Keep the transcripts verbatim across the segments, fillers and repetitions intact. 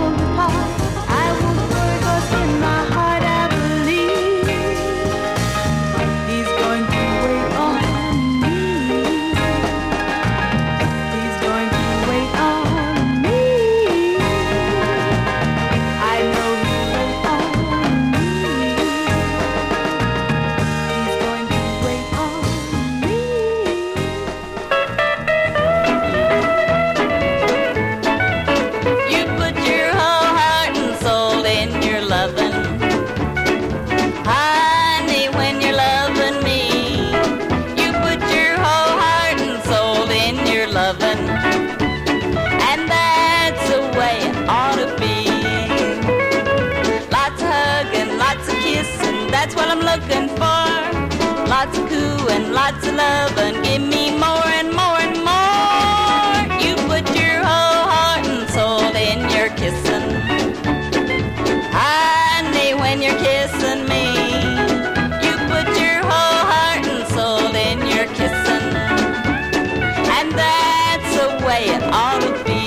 won't part. I won't worry, 'cause in my heart I believe he's going to wait on me. He's going to wait on me. I know he'll wait on me. He's going to wait on me. You put your whole heart and soul in your loving. Honey, when you're loving me, you put your whole heart and soul in your loving. And that's the way it ought to be. Lots of hugging, lots of kissing, that's what I'm looking for. Lots of cooing, lots of loving, give me more and more and more. You put your whole heart and soul in your kissing. Honey, when you're kissing me, you put your whole heart and soul in your kissing. And that's the way it ought to be.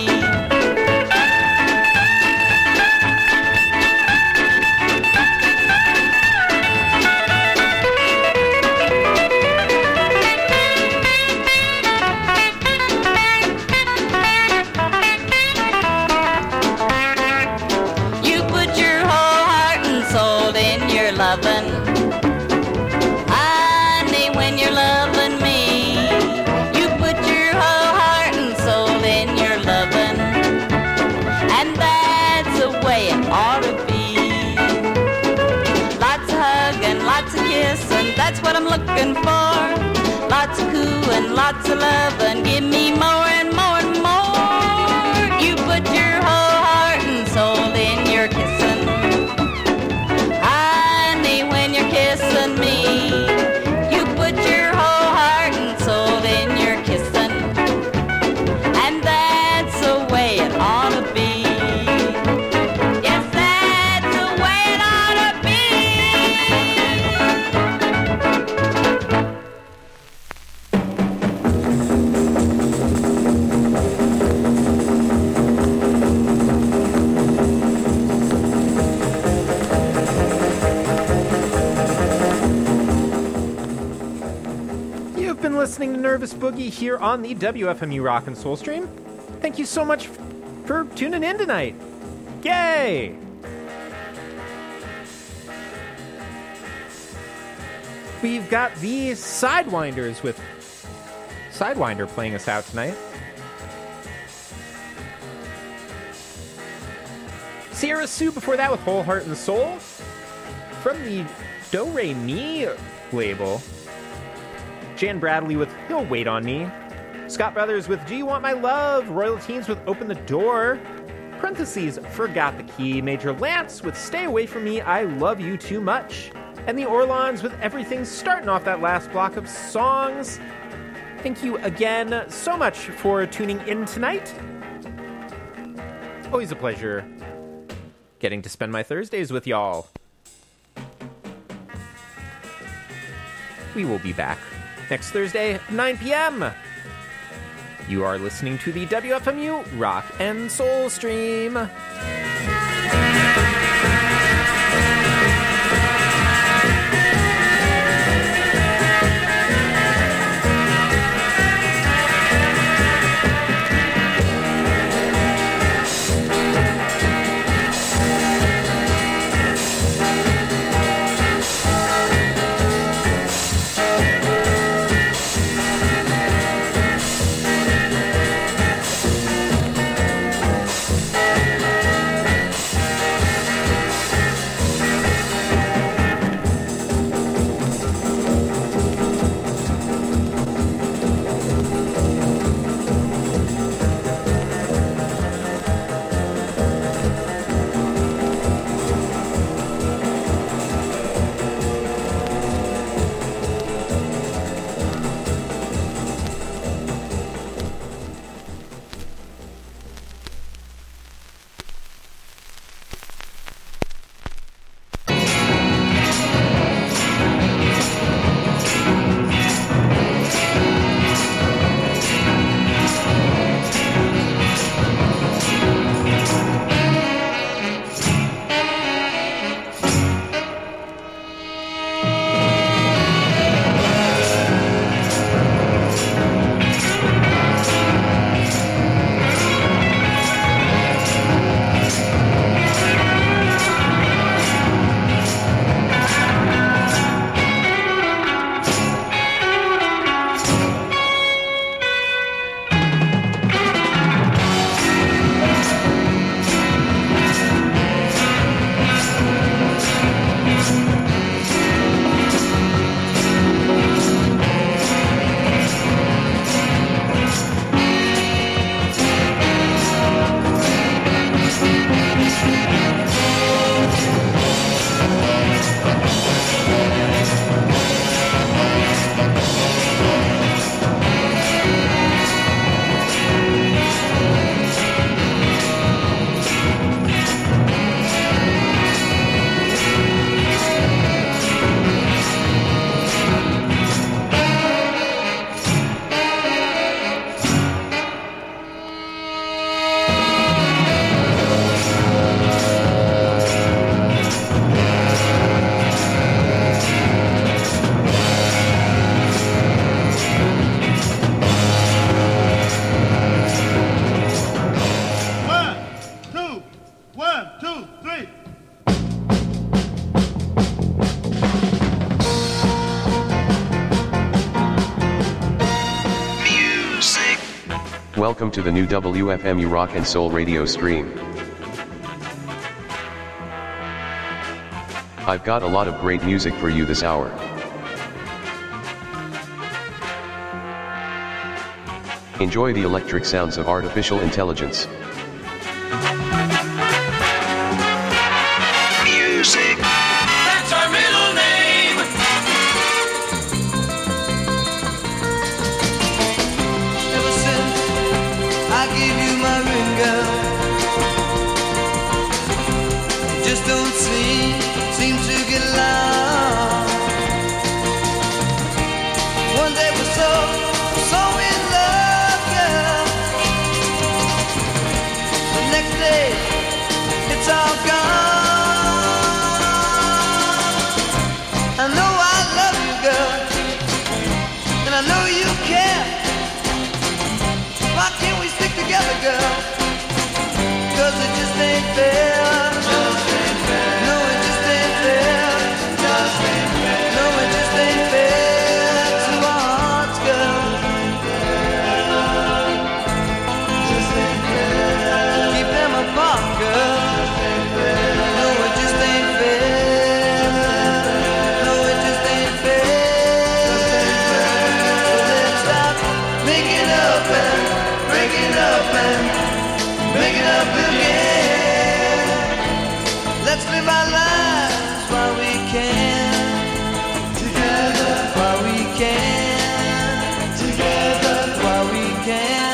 You put your whole heart and soul in your loving. Honey, when you're loving me, you put your whole heart and soul in your loving. And that's the way it ought to be. Lots of hugging, lots of kissing, that's what I'm looking for. Lots of cooing, lots of loving, give me more and more and more. You put your whole heart and soul in your kissing. Honey, when you're kissing me, you put your whole heart and soul in your kissing. And that's the way it ought to be. Yes, that's the way it ought to be. You've been listening to Nervous Boogie here on the W F M U Rock and Soul Stream. Thank you so much f- for tuning in tonight. Yay! We've got the Sidewinders with Sidewinder playing us out tonight. Sierra Sue before that with Whole Heart and Soul. From the Do Re Mi label. Jan Bradley with He'll Wait on Me. Scott Brothers with Do You Want My Love? Royal Teens with Open the Door. Parentheses, Forgot the Key. Major Lance with Stay Away From Me, I Love You Too Much. And the Orlons with Everything, starting off that last block of songs. Thank you again so much for tuning in tonight. Always a pleasure getting to spend my Thursdays with y'all. We will be back next Thursday, nine p.m. You are listening to the W F M U Rock and Soul Stream. One, two, three. Music. Welcome to the new W F M U Rock and Soul radio stream. I've got a lot of great music for you this hour. Enjoy the electric sounds of artificial intelligence. Music. That's our middle name. Ever since I gave you my ring, girl, you just don't seem, seem to get along. One day we're so, so in love, girl. The next day, it's all gone. I know I love you, girl, and I know you care. Why can't we stick together, girl? 'Cause it just ain't fair. Just ain't fair. No, it just ain't fair. Just ain't fair. No, it just ain't fair to our hearts, girl. Just ain't fair. Keep them apart, girl. Just ain't fair. No, it just ain't fair. No, it just ain't fair. So let's stop making up and breaking up and making up again. Let's live our lives while we can. Together while we can. Together while we can.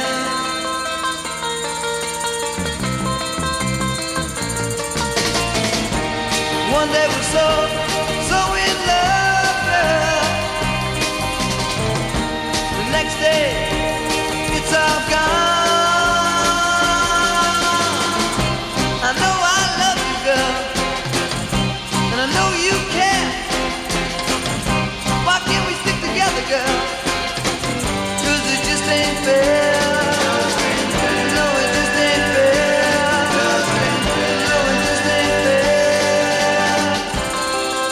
One day we're so, so in love, girl. The next day, it's all gone. I know I love you, girl, and I know you care. Why can't we stick together, girl? 'Cause it just ain't fair. No, it just ain't fair. No, it just ain't fair.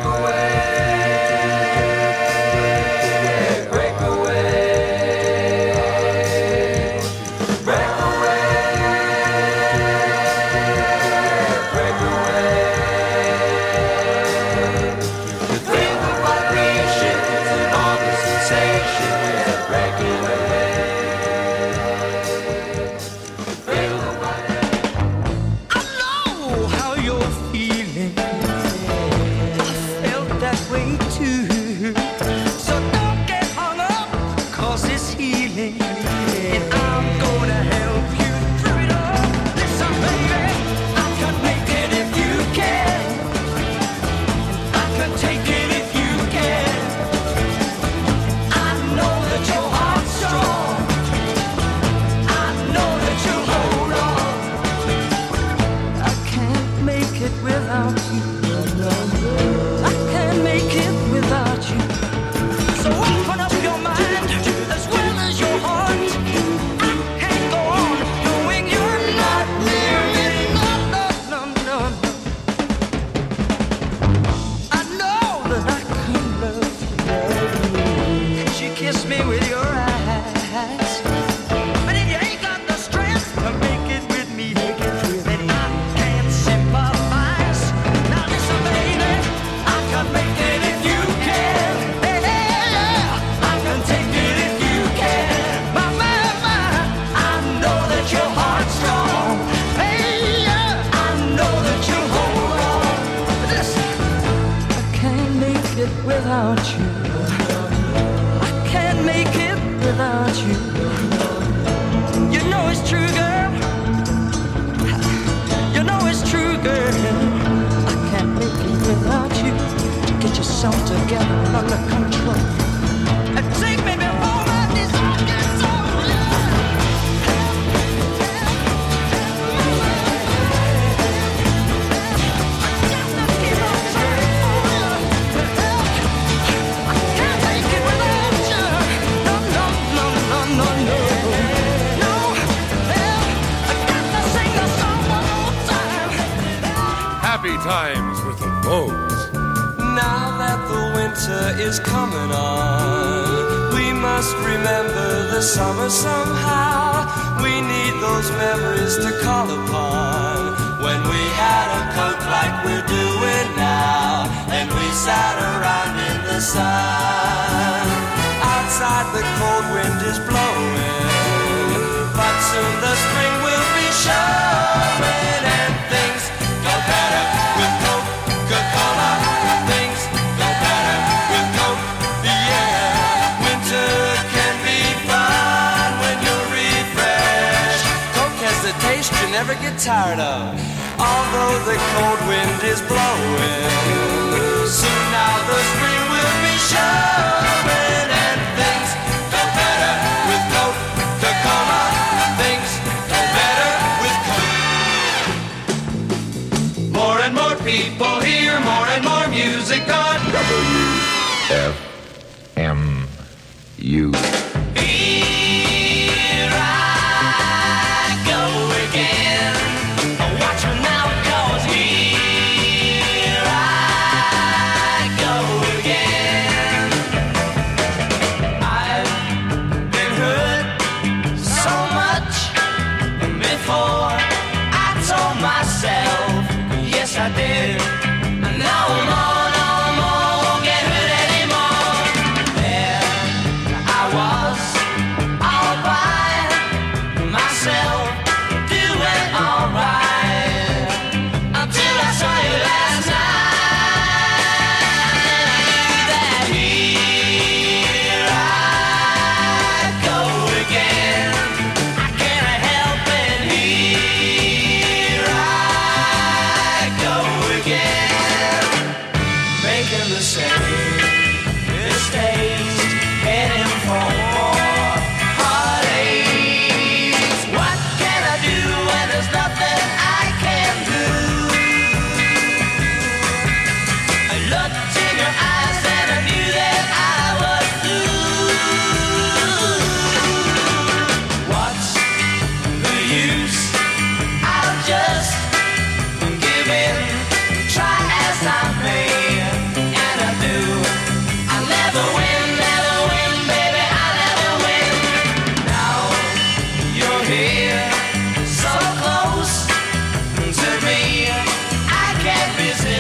Again.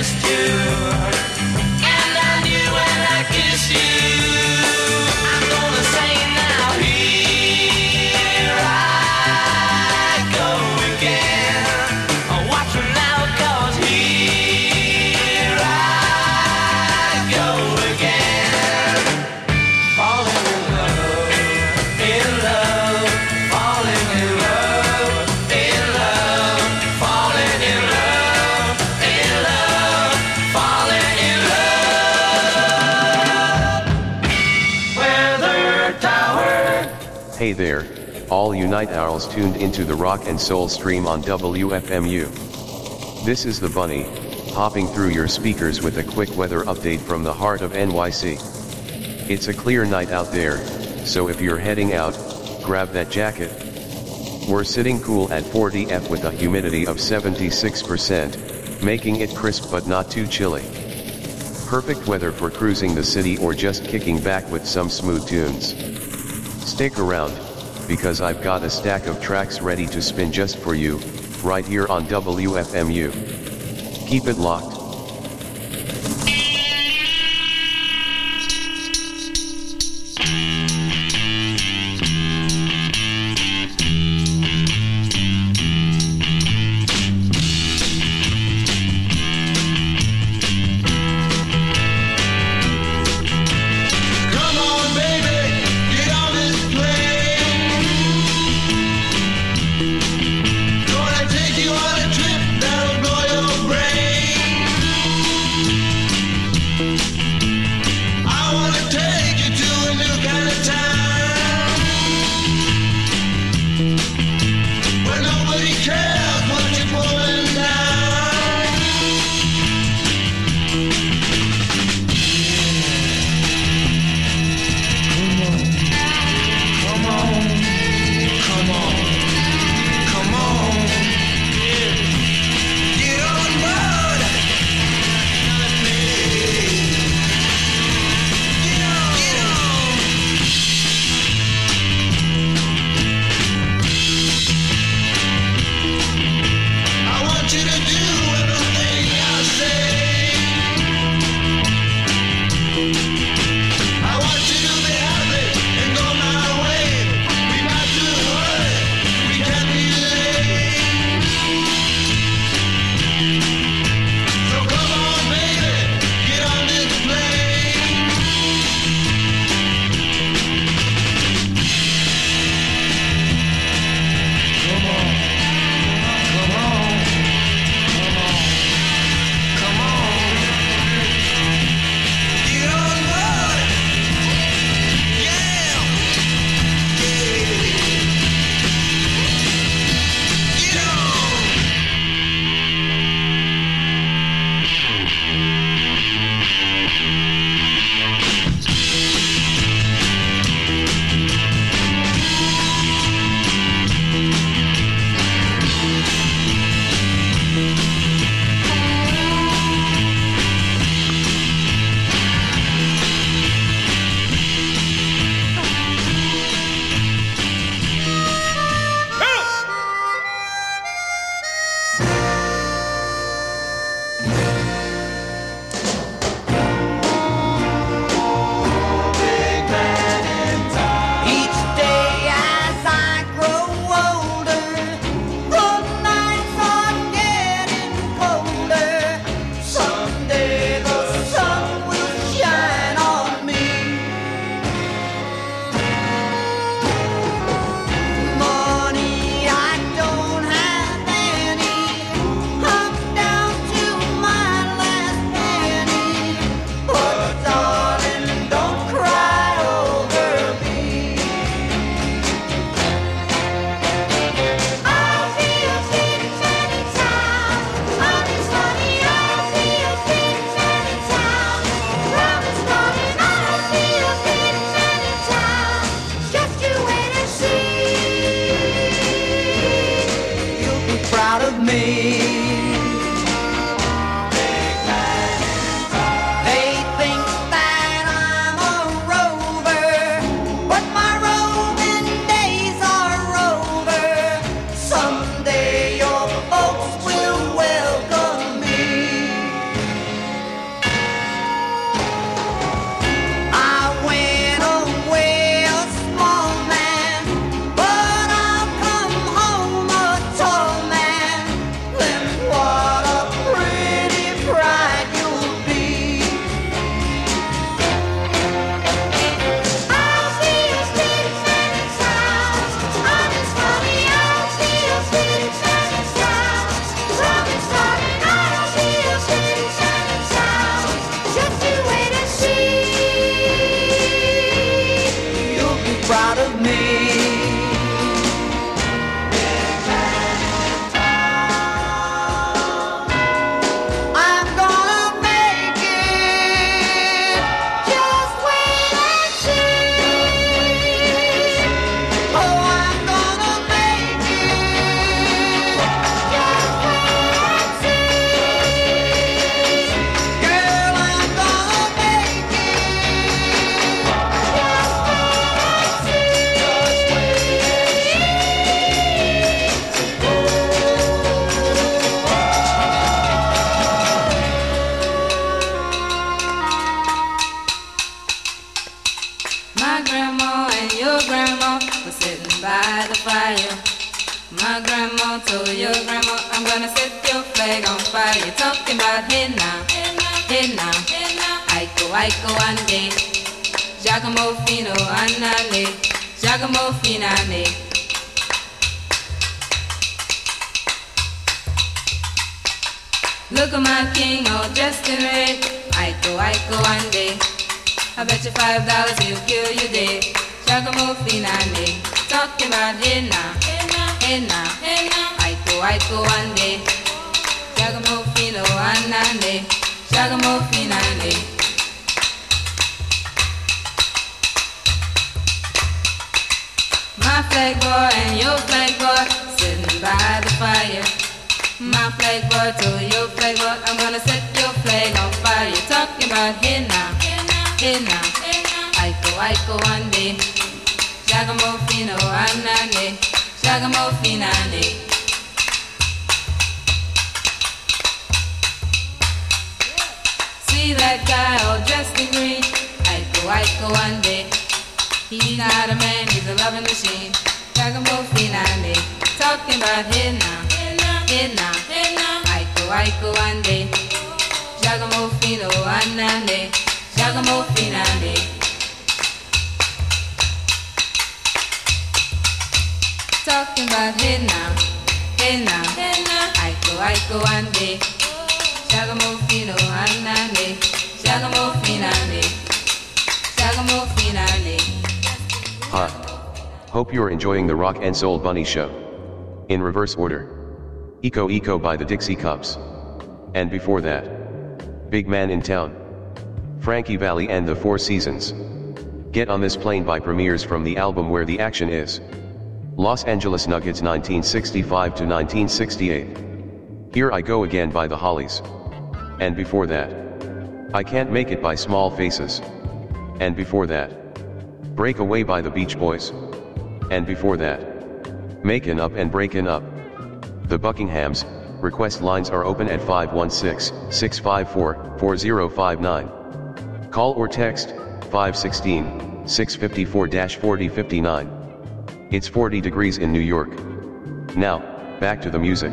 missed you. And I knew when I kissed you, I'm gonna say now, here I go again. Watch me now, 'cause here I go again. Falling in love, in love, falling in love, in love, falling in love, in love, falling in love. Weather Tower. Hey there, all you night owls tuned into the rock and soul stream on W F M U. This is the Bunny, hopping through your speakers with a quick weather update from the heart of N Y C. It's a clear night out there, so if you're heading out, grab that jacket. We're sitting cool at forty F with a humidity of seventy-six percent, making it crisp but not too chilly. Perfect weather for cruising the city or just kicking back with some smooth tunes. Stick around, because I've got a stack of tracks ready to spin just for you, right here on W F M U. Keep it locked. Come on, baby, get on this plane. Gonna take you on a trip that'll blow your brain. your flag on fire. You're talking about hey now, hey now, Aiko, Aiko, ande. Giacomo Fino, anale, Giacomo Finale. Look at my king all dressed in red. Aiko, Aiko, ande. I bet you five dollars he'll kill you dead. Giacomo Finale. Talking about hey now, hey now, hey now, Aiko, Aiko, ande. Giacomo Fino, anale, Giacomo Finale. My flag boy and your flag boy sitting by the fire. My flag boy to your flag boy, I'm gonna set your flag on fire. You're talking about hey now, hey now, Aiko, Aiko, ande. Giacomo Fino, anale, Giacomo Finale. See that guy all dressed in green? Aiko, Aiko, ande. He's not a man, he's a loving machine. Giacomo Finale. Talking about hey now, hey now, hey now, Aiko, Aiko, ande. Giacomo Fino, anale, Giacomo Finale. Talking about hey now, hey now, hey now, Aiko, Aiko, ande. Giacomo Fino, anale, Giacomo Finale, Giacomo Finale. Hi. Hope you're enjoying the Rock and Soul Bunny Show. In reverse order. Eco Eco by the Dixie Cups. And before that, Big Man in Town. Frankie Valli and the Four Seasons. Get on This Plane by Premieres from the album Where the Action Is. Los Angeles Nuggets nineteen sixty-five to nineteen sixty-eight. Here I Go Again by the Hollies. And before that, I Can't Make It by Small Faces. And before that, Break Away by the Beach Boys. And before that, Makin' Up and Breakin' Up. The Buckinghams. Request lines are open at five one six, six five four, four zero five nine. Call or text five one six, six five four, four zero five nine. It's forty degrees in New York. Now, back to the music.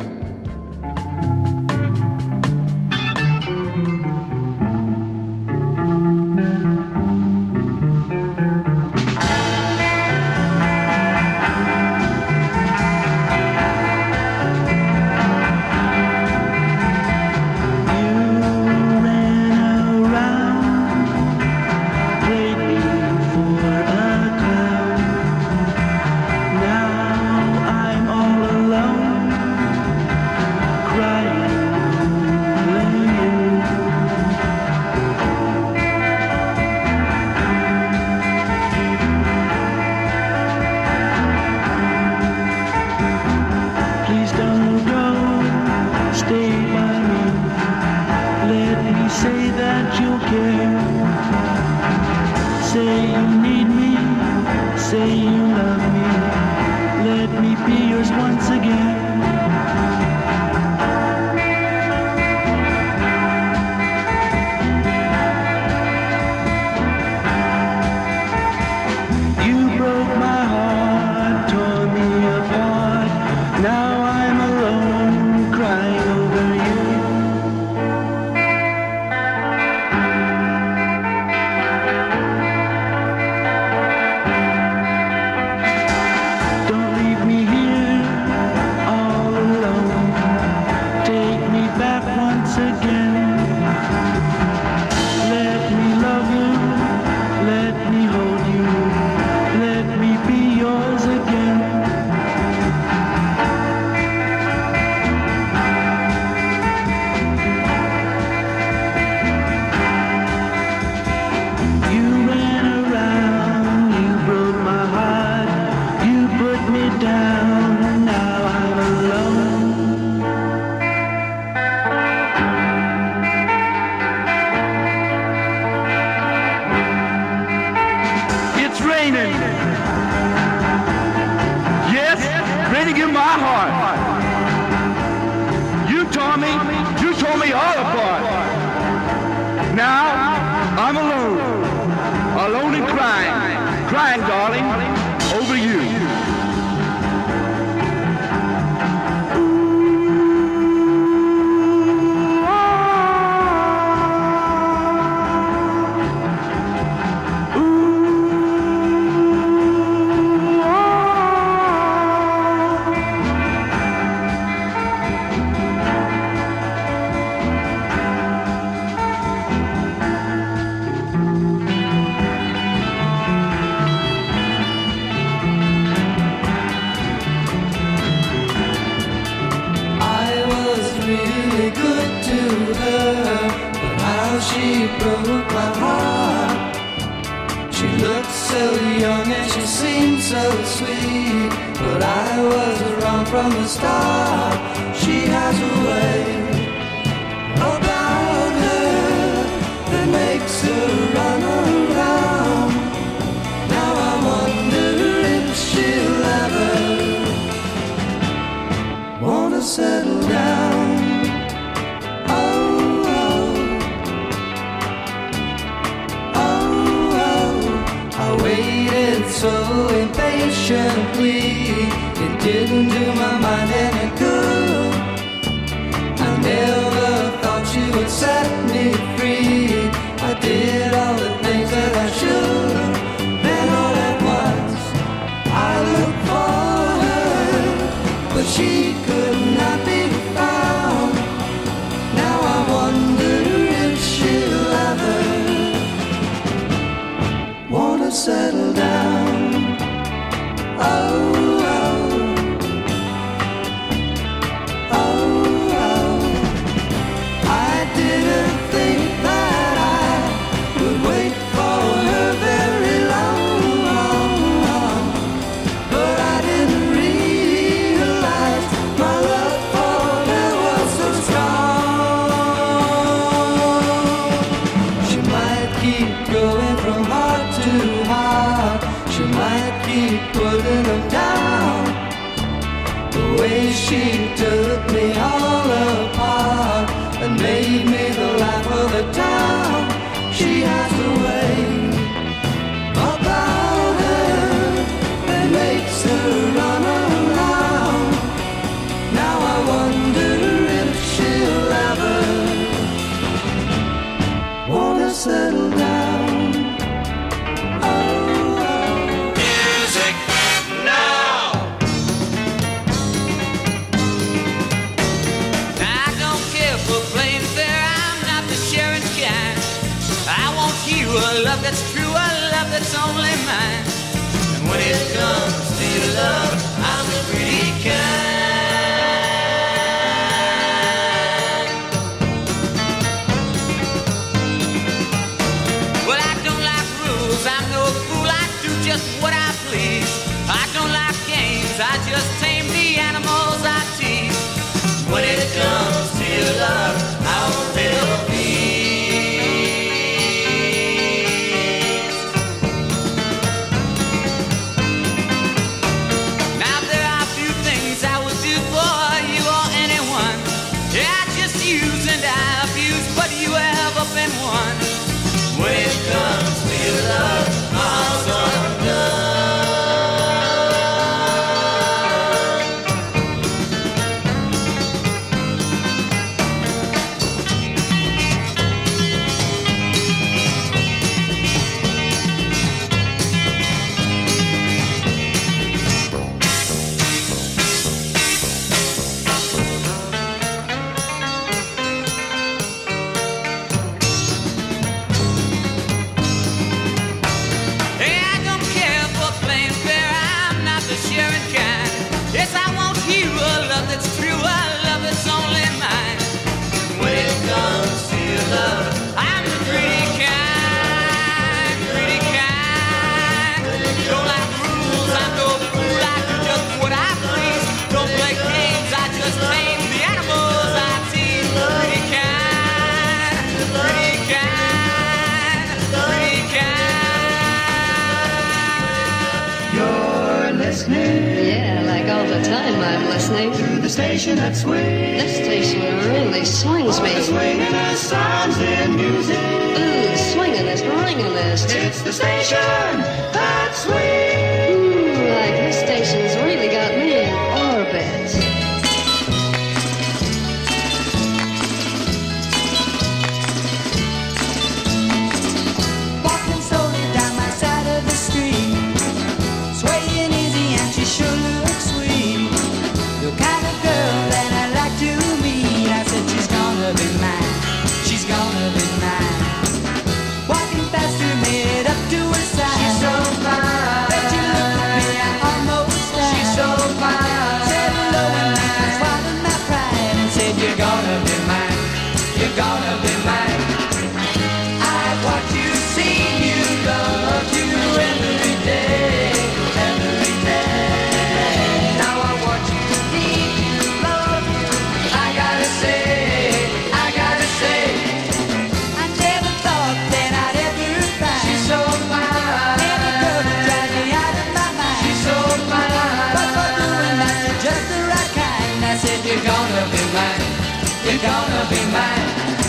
her, but how she broke my heart. She looked so young and she seemed so sweet, but I was wrong from the start. She has a way about her that makes her run around. Now I wonder if she'll ever wanna settle down. Oh, oh, oh, oh, I waited so impatiently, it didn't do my mind any good. I never thought you would set me free. I did all the things that I should. Then all at once I looked for her, but she could not be found. Now I wonder if she'll ever wanna settle down. Oh, oh, oh, oh. I didn't think that I would wait for her very long, but I didn't realize my love for her was so strong. She might keep going from heart to heart, she might keep putting them down. The way she took me all apart and made me the life of the town. She has a way about her that makes her run around. Now I wonder if she'll ever wanna settle down. Oh, oh. Music now. I don't care for plain fare, I'm not the sharing kind. I want you, a love that's true, a love that's only mine. And when it comes to your love, I'm the pretty kind. Well, I don't like rules, I'm no fool, I do just what I please. I don't like games, I just tame the animals I tease. When it comes to your love, I won't feel peace. Now there are few things I would do for you or anyone. Yeah, I just use and I abuse, but you have been one. When it comes to your love, my heart's undone. Hey, I don't care for plain fare, I'm not the sharing kind. Yes, I want you, a love that's true, a love that's only mine. When it comes to your love, I'm the pretty kind, pretty kind. Don't like rules, I'm no fool, I do just what I please. Don't play games, I just tame the animals I tease. Pretty kind, pretty kind, pretty kind. You're listening Yeah, like all the time I'm listening. to the station that swings. This station really swings me. The swinging of sounds and music. Ooh, swinging this, ringing this. It's the station that swings. Ooh, like this station's really got me in orbit. Walking slowly down my side of the street, swaying easy and she sure looks sweet. The kind of girl that I like to meet. I said she's gonna be mine, she's gonna be mine. Walking faster, made up to her side. She's so you're gonna be mine. I watch you sing, you love you every day, every day. Now I watch you need you, love you. I gotta say, I gotta say, I never thought that I'd ever find. She's so fine. Any girl to drive me out of my mind. She's so fine. But for doing that, you're just the right kind. I said you're gonna be mine. You're gonna be mine.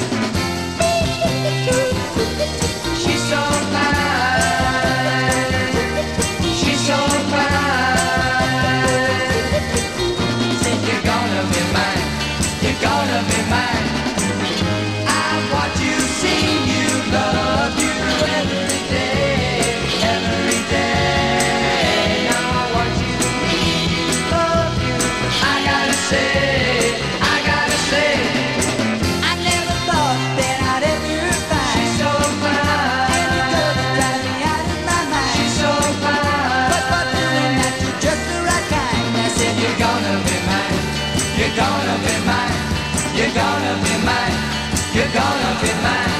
She's so fine. She's so fine. Said you're gonna be mine. You're gonna be mine. I watch you sing, you love you every day, every day. Now I watch you sing, you love you. I gotta say, I gotta say, I never thought that I'd ever find. She's so fine. Any girl to drive me out of my mind. She's so fine. But for doing that, you're just the right kind. I said you're gonna be mine. You're gonna be mine. You're gonna be mine. You're gonna be mine.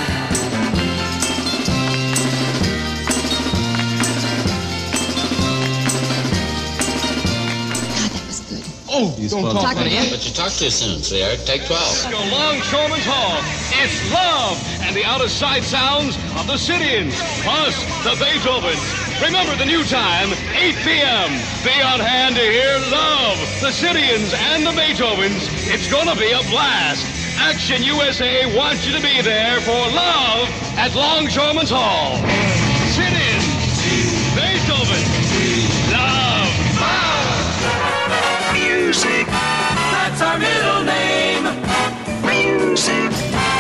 Oh, don't talk But to me. you talk too soon, sweetheart. Take twelve. Longshoremen's Hall. It's love and the out-of-sight sounds of the Syrians, plus the Beethovens. Remember the new time, eight p.m. Be on hand to hear Love, the Syrians, and the Beethovens. It's gonna be a blast. Action U S A wants you to be there for Love at Longshoremen's Hall. Syrians, Beethoven, Love. Music. That's our middle name. Music.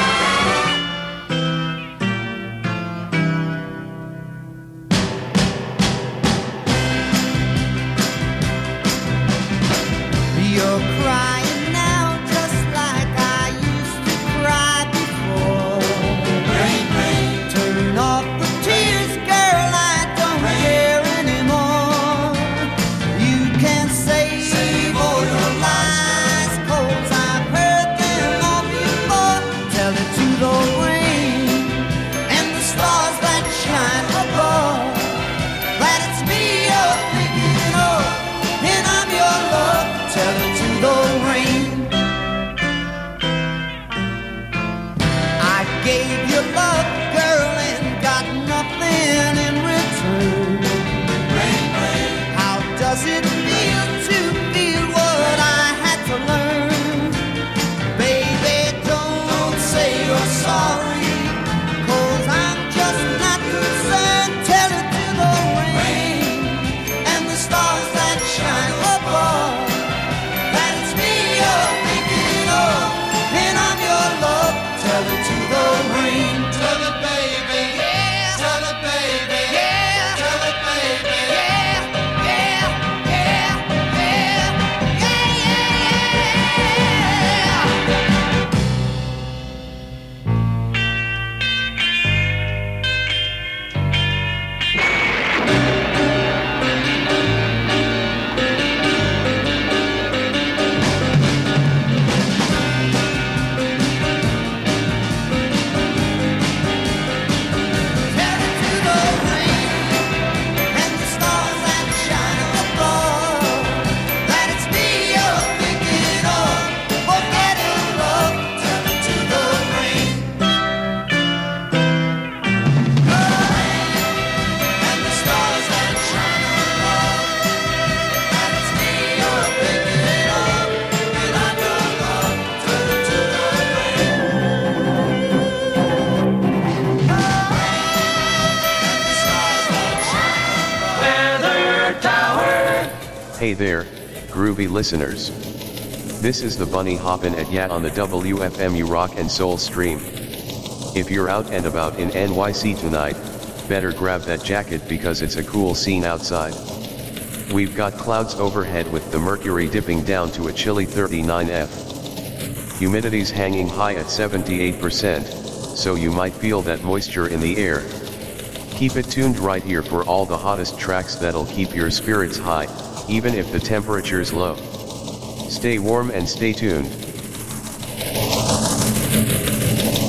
You're crying now just like I used to cry before. Rain, rain. Turn off the tears, girl, I don't care anymore. You can save all your lies, 'cause I've heard them all before. Tell it to the rain and the stars that shine above, that it's me you're thinking of, and I'm your love. Tell it to the rain. I gave you love, girl, and got nothing in return. Rain, rain. How does it feel to feel what I had to learn? Baby, don't say you're sorry, 'cause I'm just not concerned. Tell it to the rain and the stars that shine above, that it's me you're thinking of, and I'm your love. Tell it to the rain. Tell it, baby. Yeah. Tell it, baby. Yeah. Tell it, baby. Yeah. Yeah. Yeah. Yeah. Yeah. Yeah. Tell it to the rain and the stars that shine above, that it's me you're thinking of. Forget it, love. Tell it to the rain. The rain and the stars that shine above, that it's me you're thinking of, and I'm your love. Tell it to the rain. Weather Tower. Hey there, groovy listeners. This is the Bunny Hoppin' at Yat on the W F M U Rock and Soul stream. If you're out and about in N Y C tonight, better grab that jacket because it's a cool scene outside. We've got clouds overhead with the mercury dipping down to a chilly thirty-nine F. Humidity's hanging high at seventy-eight percent, so you might feel that moisture in the air. Keep it tuned right here for all the hottest tracks that'll keep your spirits high, even if the temperature's low. Stay warm and stay tuned.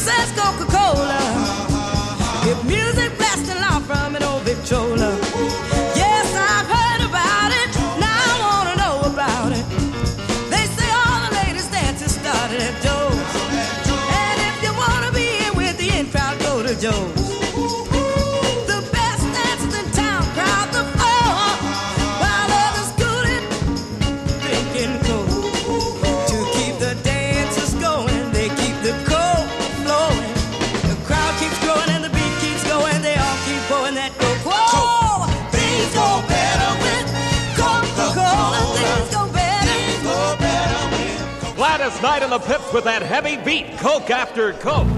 says Coca-Cola. If music blasting out from an old Victrola. Yes, I've heard about it. Now I wanna know about it. They say all the latest dances started at Joe's. And if you wanna be in with the in crowd, go to Joe's. The best dancers in town crowd the floor, while others cooling, drinking coke. To keep the dancers going, they keep the coke flowing. The crowd keeps growing and the beat keeps going. They all keep pouring that coke. Whoa! Things go better with Coca-Cola. Things go better. Gladys Knight and the Pips with that heavy beat, Coke after Coke.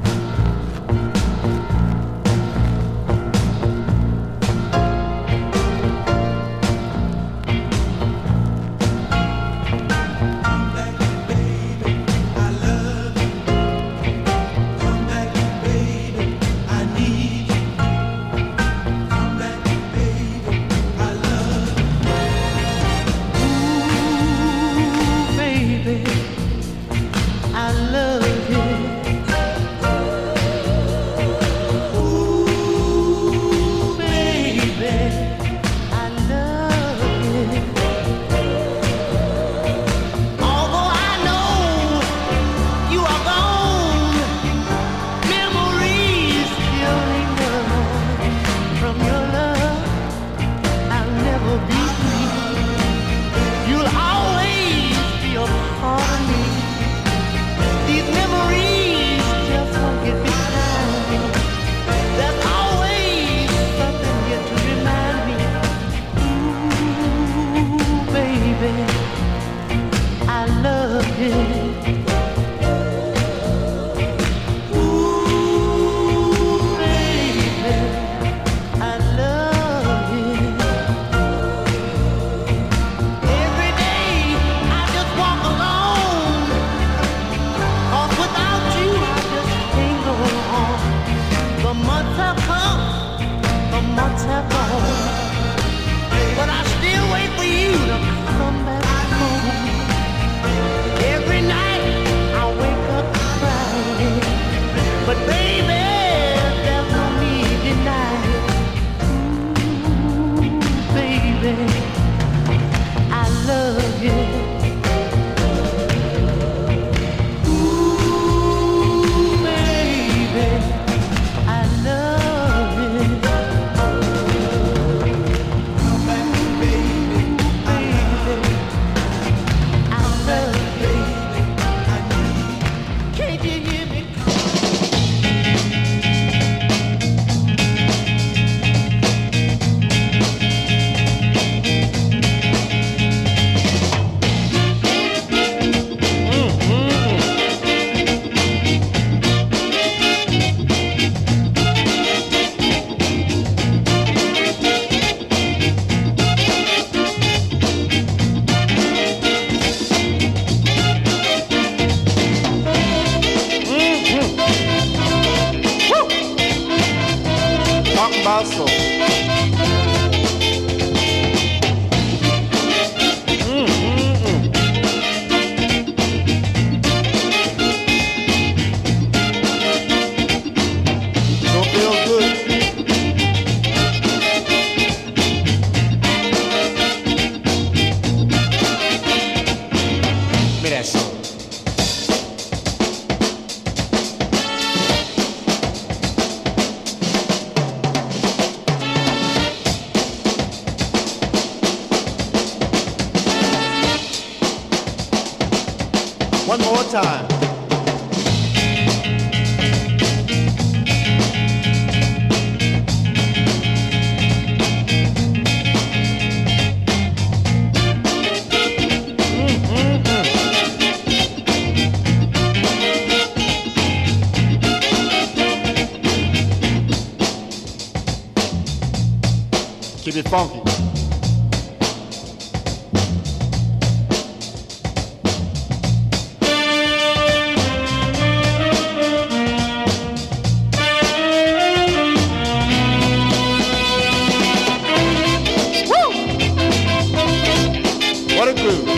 One more time. Keep it funky. What a groove.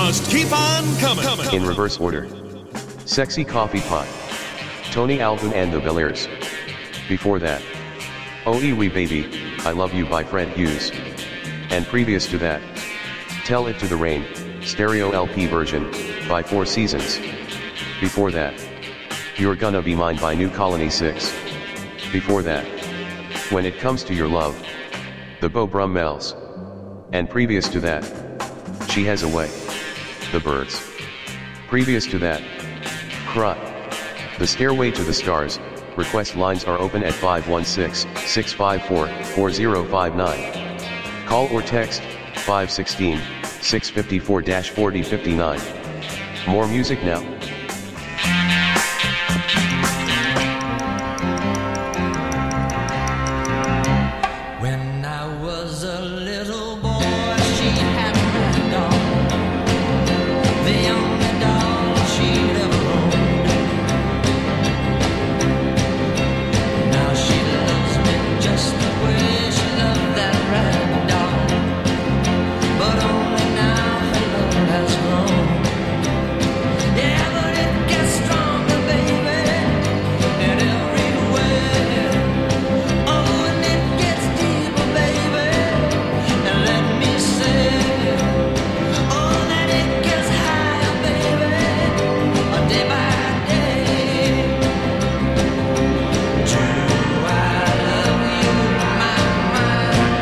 just keep on coming. In reverse order. Sexy Coffee Pot. Tony Alvin and the Bel-Airs. Before that. Oh Ee Wee Baby, I Love You by Fred Hughes. And previous to that. Tell It to the Rain, stereo L P version, by Four Seasons. Before that. You're Gonna Be Mine by New Colony six. Before that. When It Comes to Your Love. The Bo Brummels. And previous to that. She Has a Way. The Byrds. Previous to that. Crut. The Stairway to the Stars. Request lines are open at five one six, six five four, four zero five nine. Call or text five one six, six five four, four zero five nine. More music now. When I was a little boy, she had a red doll, the only doll she'd ever owned. Now she loves me just the way she loved that red doll, but only now her love has grown. Yeah, but it gets stronger, baby, in every way. Oh, and it gets deeper, baby, and let me say, oh, that it gets higher, baby, day by day. Do I love you, my, my,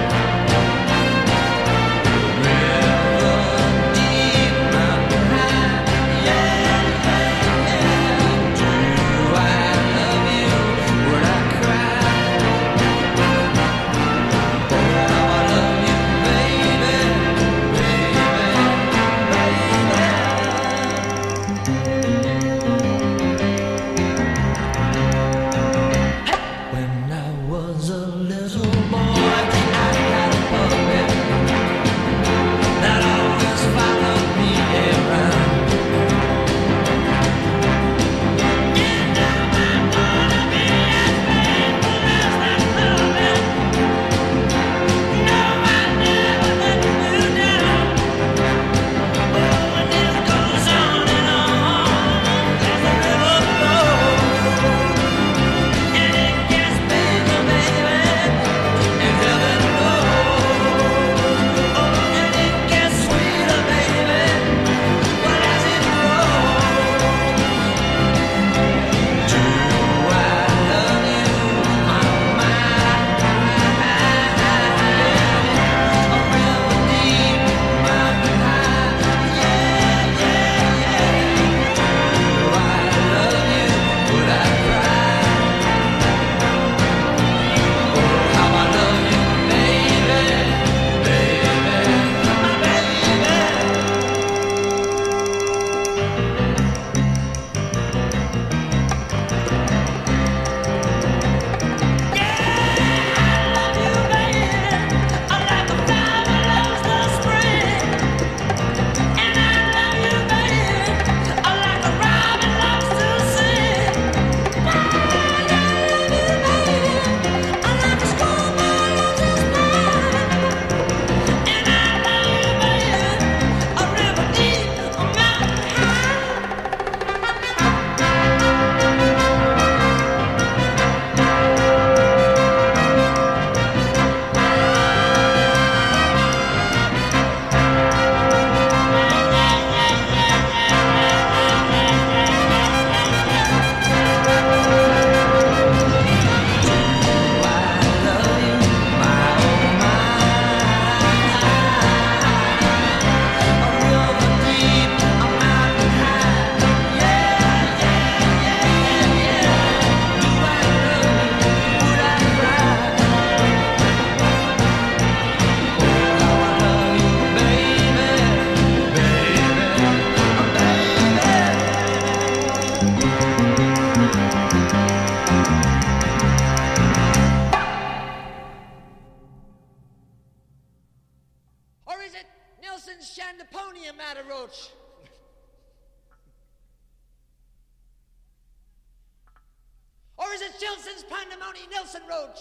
river deep, mountain high, yeah, yeah, yeah. Do I love you, would I cry? Oh, how I love you, baby, baby, baby. When I was a little boy, I had a puppet that always followed me around. And now I wanna be as faithful as that puppet. No, I never let you down. Oh, and it goes on and on as the river flows, and it gets bigger, baby, and heaven knows. Oh, and it gets sweeter, baby, well, as it grows. Do I love you, my, my, a river deep, mountain high, yeah, yeah, yeah. Do I love you, would I cry? Oh, how I love you, baby, baby, my Or is it Nelson's Shandaponium, Mataroach? Or is it Chilson's Pandemonium, Nelson Roach?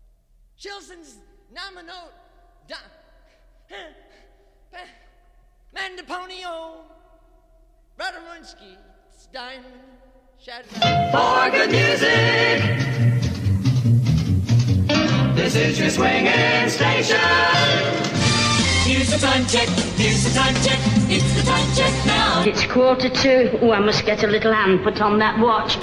Chilson's Nomino... Da, Mandaponio, Radamonsky, Stein, Shadow. For good music, this is your swinging station. Here's the time check, here's the time check, it's the time check now. It's quarter to. Oh, I must get a little hand put on that watch.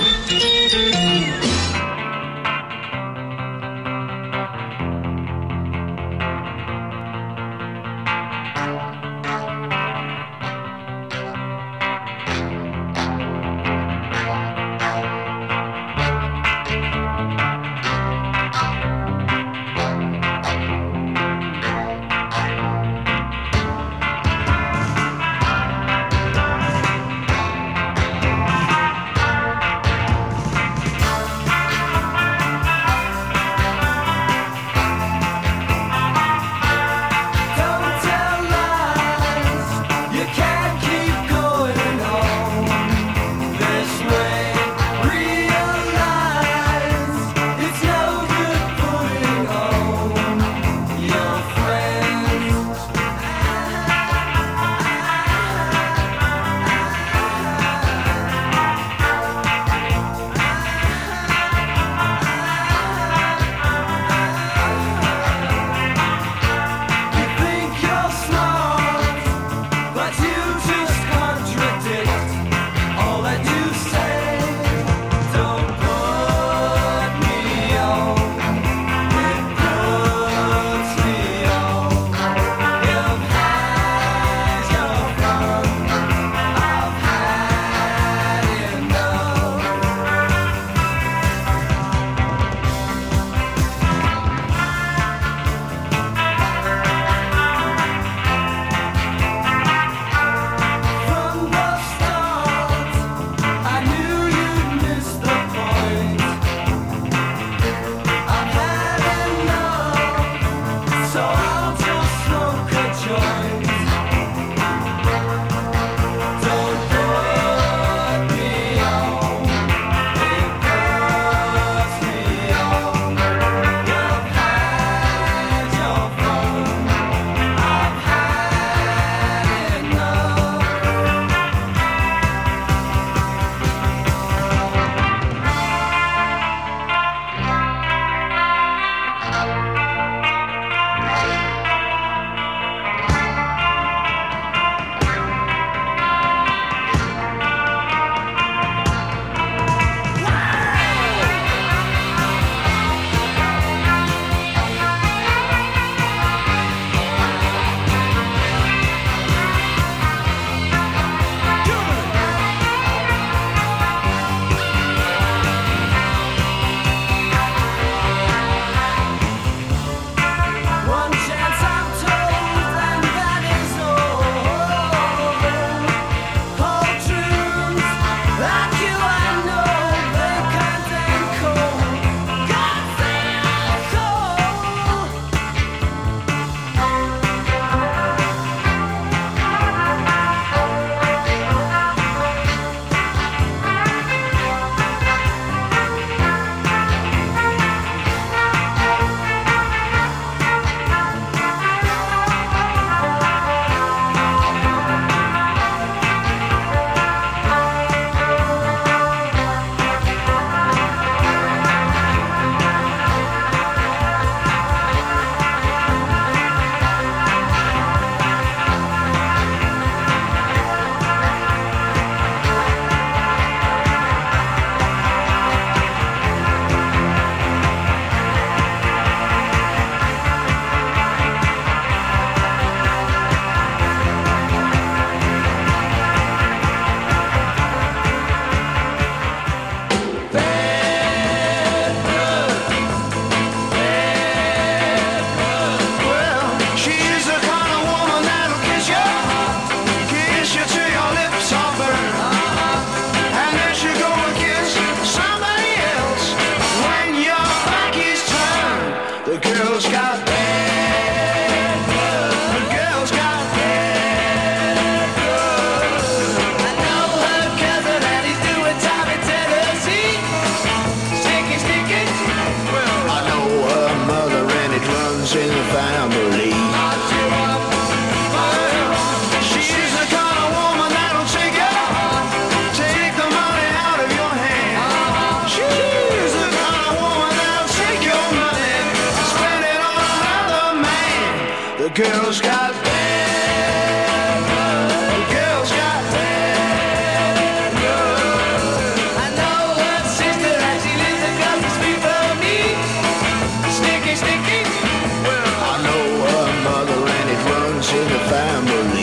girl's got bad blood. The girl's got bad blood. I know her sister and she lives across the street from me. Sticky, sticky. Well, I know her mother and it runs in the family.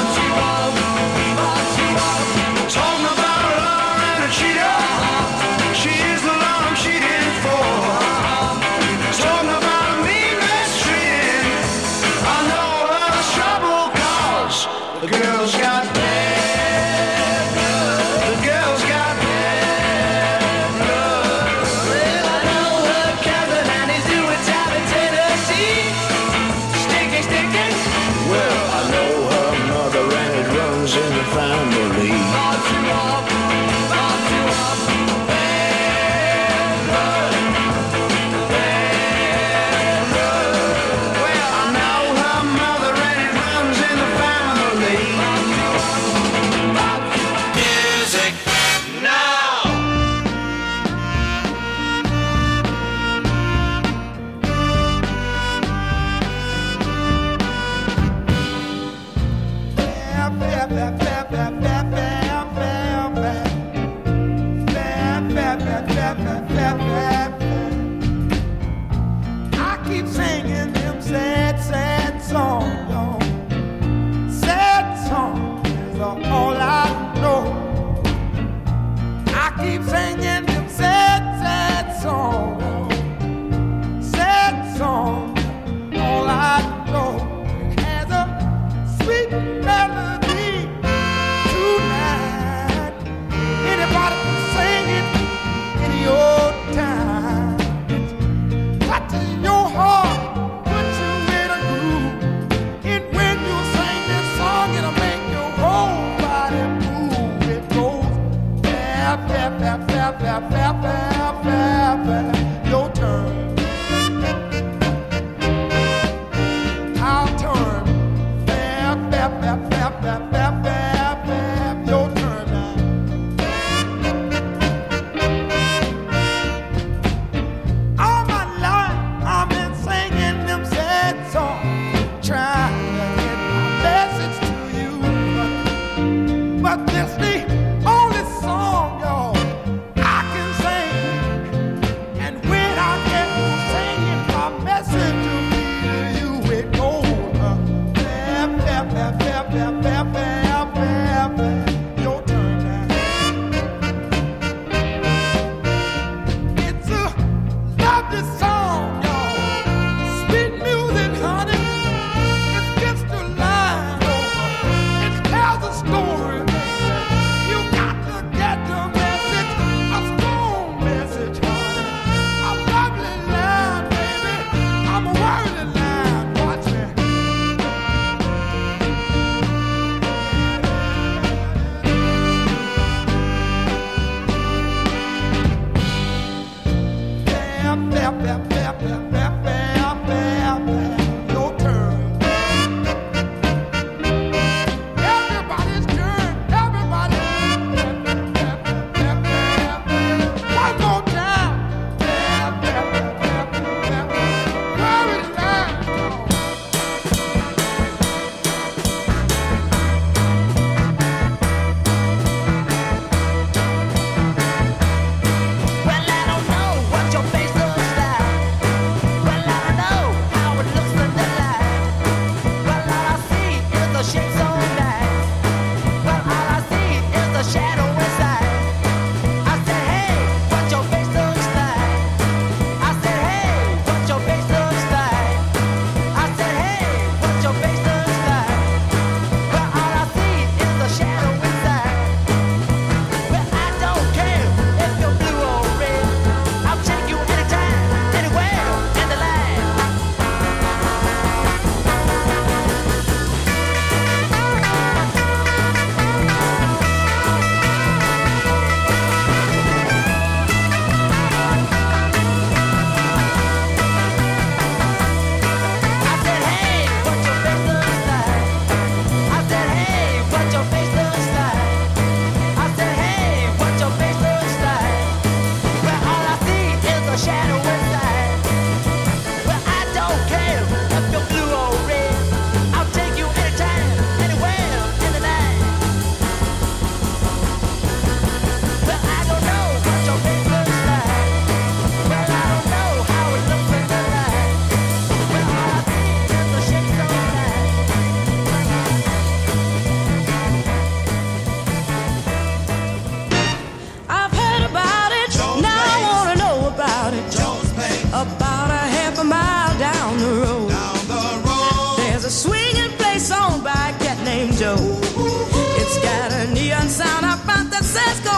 Talking about a lover and a cheater. She is the love I'm cheating for. Talking about a mean mistreating. I know her trouble cause the girl's got bad blood. The girl's got bad blood. Well, I know her cousin and he's doing time in Tennessee. Sticky, sticky. Well, I know her mother and it runs in the family. I keep singing them sad, sad songs, y'all. Sad songs is all I know. I keep singing them sad, sad songs, y'all. Sad songs, all I know. It has a sweet melody tonight. Anybody can sing it any old time. Got to your heart, put you in a groove. And when you sing this song, it'll make your whole body move. It goes bap, bap, bap, bap, bap, bap, bap, bap, bap. Your turn. I'll turn. Bap, bap, bap, bap, bap, bap, bap, bap. Your turn now. All my life I've been singing them sad songs, trying to get my message to you. But, but this the only song, y'all, I can sing. And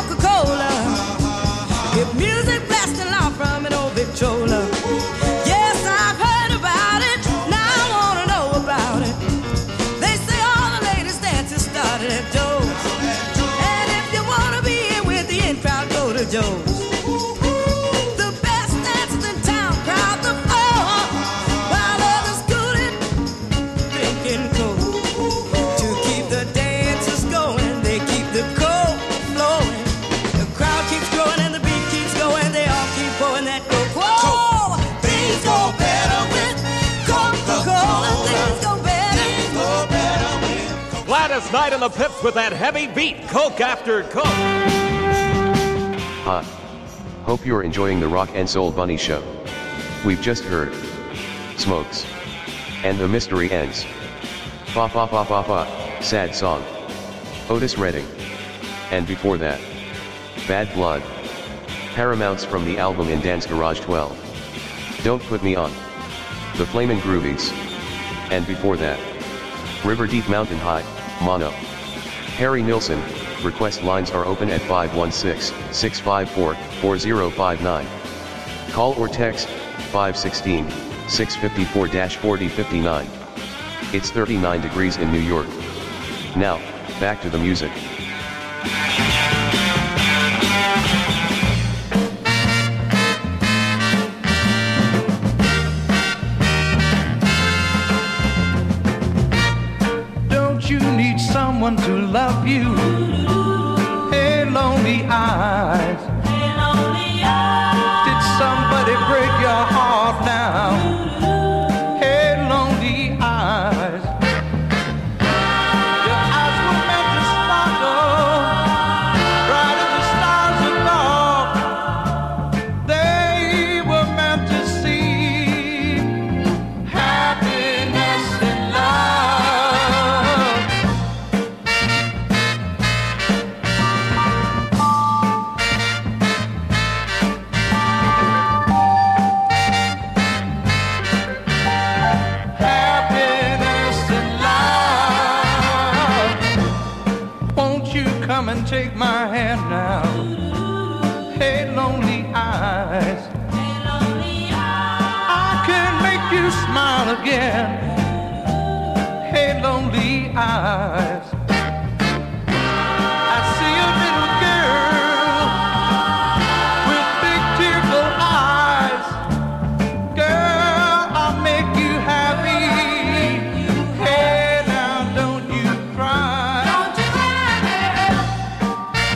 Coca-Cola. If music blasting loud from an old Victrola. Yes, I've heard about it. Now I wanna know about it. They say all the latest dances started at Joe's. And if you wanna be in with the in crowd, go to Joe's. The best dancers in town crowd the floor, while others scooted, drinking coke. To keep the dances going, they keep the coke flowing. The crowd keeps growing and the beat keeps going. They all keep pouring that coke. Whoa! Things go better with Coca-Cola. Things go better. Things go better with Gladys Knight and the Pips with that heavy beat, Coke after Coke. Ha. Hope you're enjoying the Rock and Soul Bunny Show. We've just heard Smokes. And the mystery ends. Fa fa fa fa fa, sad song. Otis Redding. And before that, Bad Blood. Paramounts from the album In Dance Garage twelve. Don't Put Me On. The Flamin' Groovies. And before that, River Deep Mountain High, Mono. Harry Nilsson. Request lines are open at five one six, six five four, four zero five nine. Call or text five one six, six five four, four zero five nine. It's thirty-nine degrees in New York. Now, back to the music. Don't you need someone to love you? Hey, lonely eyes. Hey, lonely eyes. Did somebody break your heart now? Hey, lonely eyes. Your eyes were meant to sparkle, bright as the stars above. They were meant to see happiness and love. Happiness and love. Won't you come and take my hand now? Hey, lonely eyes. I can make you smile again. Hey, lonely eyes. I see a little girl with big tearful eyes. Girl, I'll make you happy. Hey, now don't you cry.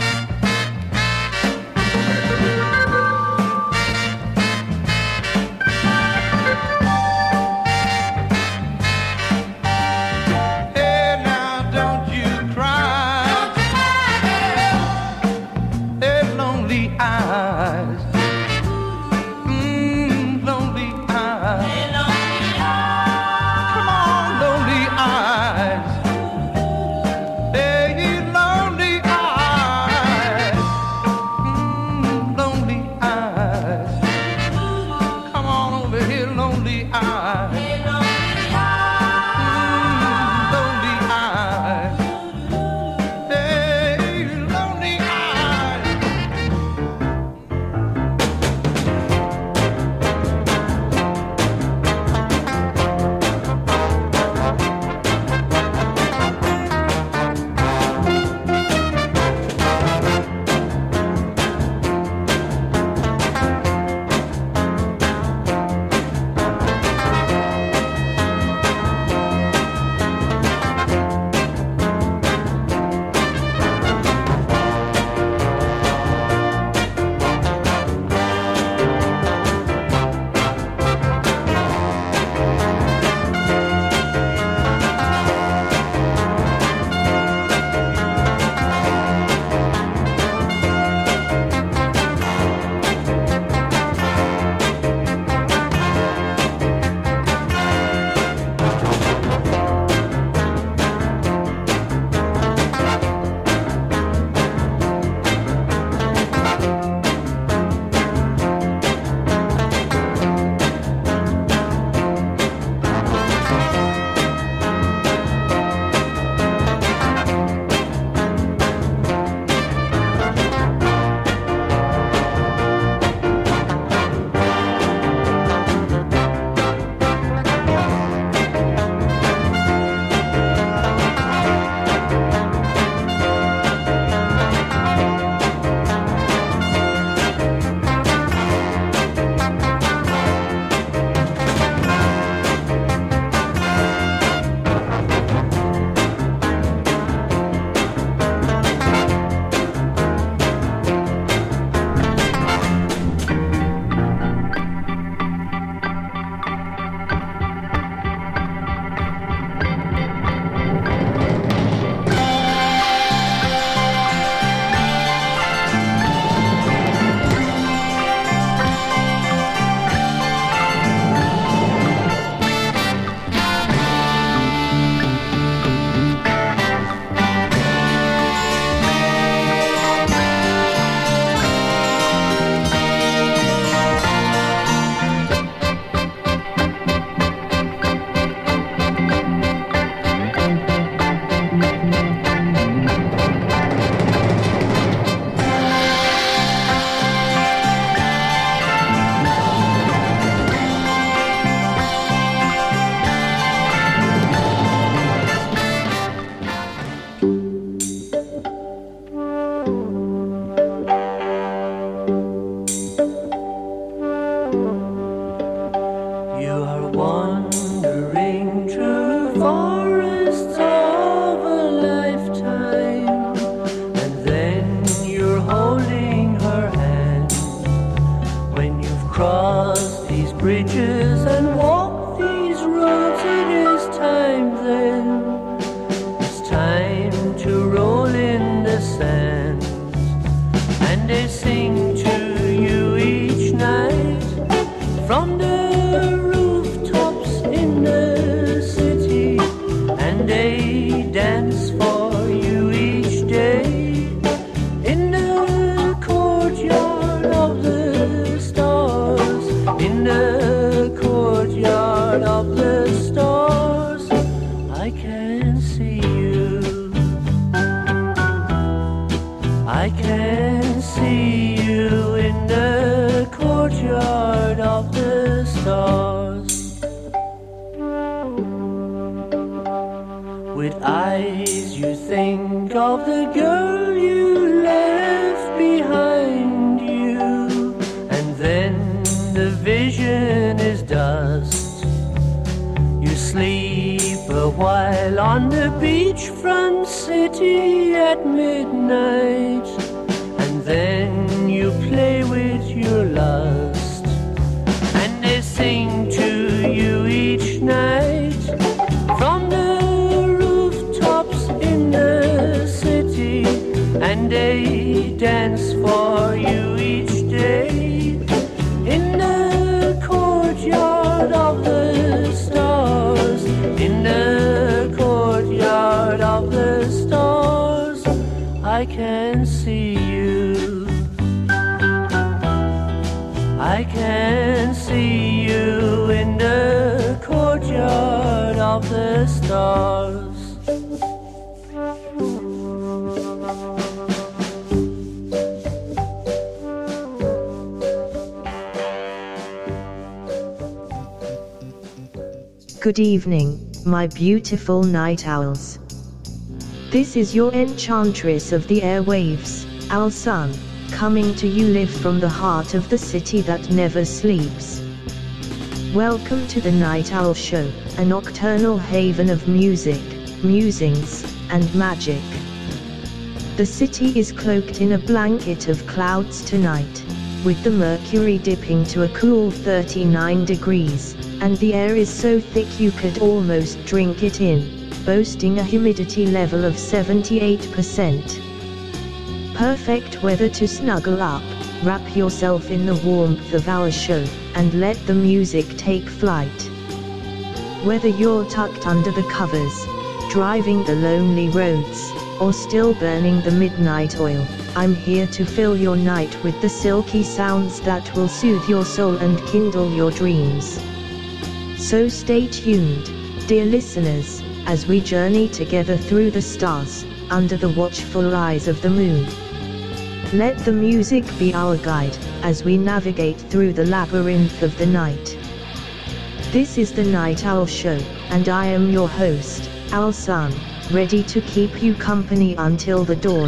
bridges and walk these roads. It is time then, it's time to roll in the sand, and they sing to you each night from the rooftops in the city, and they dance for you each day in the courtyard of the stars, in the courtyard of the stars. I can see you, I can see you in the courtyard of the stars. With eyes you think of the girl you left behind you, and then the vision is dust. You sleep a while on the beachfront city at midnight, and then you play with your lust, and they sing to you each night from the rooftops in the city, and they dance for you each day in the courtyard of the stars, in the courtyard of the stars. I can see you, I can see you in the courtyard of the stars. Good evening, my beautiful night owls. This is your enchantress of the airwaves, Owl Sun, coming to you live from the heart of the city that never sleeps. Welcome to the Night Owl Show, a nocturnal haven of music, musings, and magic. The city is cloaked in a blanket of clouds tonight, with the mercury dipping to a cool thirty-nine degrees, and the air is so thick you could almost drink it in, boasting a humidity level of seventy-eight percent. Perfect weather to snuggle up, wrap yourself in the warmth of our show, and let the music take flight. Whether you're tucked under the covers, driving the lonely roads, or still burning the midnight oil, I'm here to fill your night with the silky sounds that will soothe your soul and kindle your dreams. So stay tuned, dear listeners, as we journey together through the stars, under the watchful eyes of the moon. Let the music be our guide, as we navigate through the labyrinth of the night. This is the Night Owl Show, and I am your host, Owl Sun, ready to keep you company until the dawn.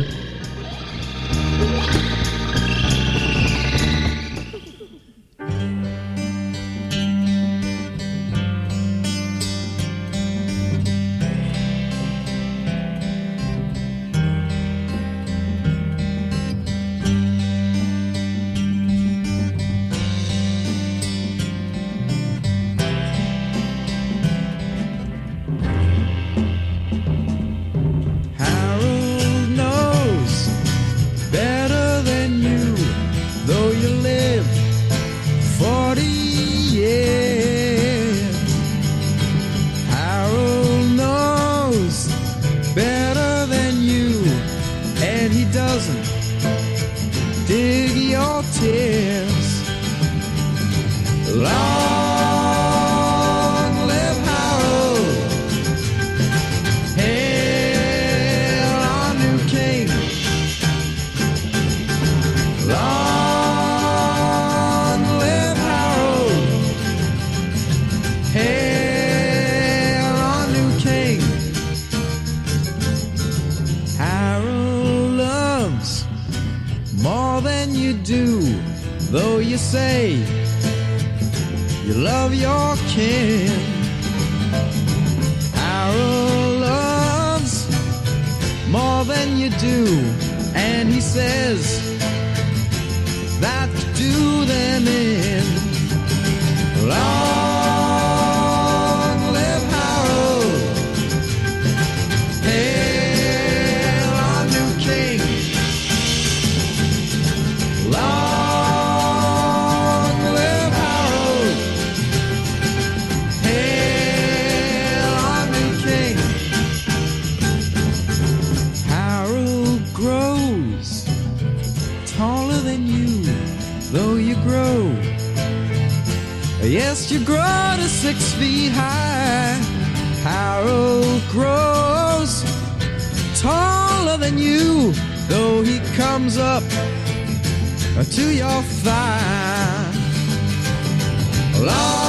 That do them in. though you grow. Yes, you grow to six feet high. Harold grows taller than you, though he comes up to your thigh. Lord,